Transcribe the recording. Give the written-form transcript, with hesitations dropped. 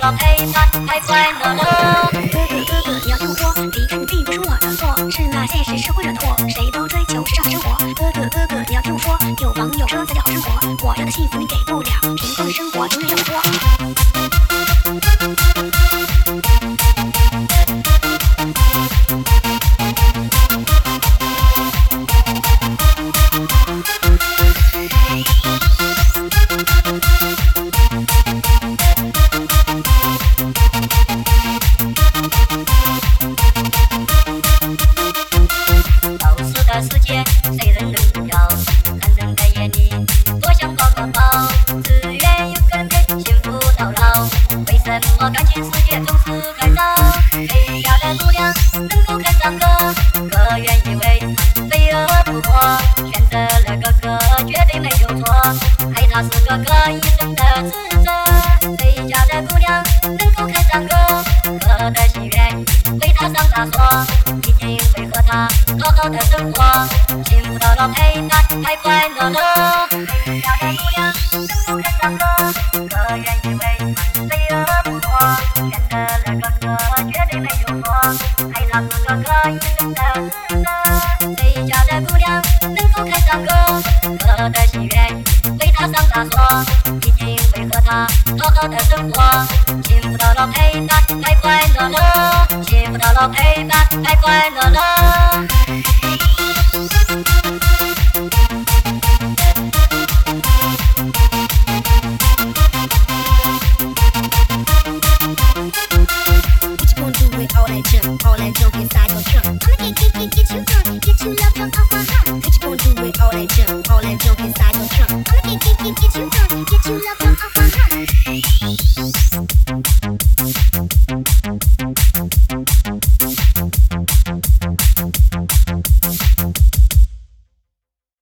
到陪伴，太快乐了。哥哥，你要听我说，离开你并不是我的错，是那现实社会惹祸，谁都追求时尚的生活。哥，你要听我说，有房有车才叫好生活，我要的幸福你给不了，贫困的生活永远让我过。世界谁人能要？看人的眼里多想抱个抱，只愿有个人陪，幸福到老。为什么感情世界总是干扰？谁家的姑娘能够看上哥，可愿以为他飞蛾扑火，选择了哥哥绝对没有错，爱他是哥哥一生的职责。谁家的姑娘能够看上哥，哥的心愿为他上大锁，一定会和他好好的生活，幸福到老陪伴，太快乐了。谁家的姑娘能够看上哥，可愿以为他飞蛾扑火，选择了哥哥绝对没有错，爱他是哥哥一生的职责。谁家的姑娘能够看上哥，哥的心愿为他上大锁，一定会和他好好的生活，幸福到老陪伴，太快乐了。幸福到老陪伴，太快乐了。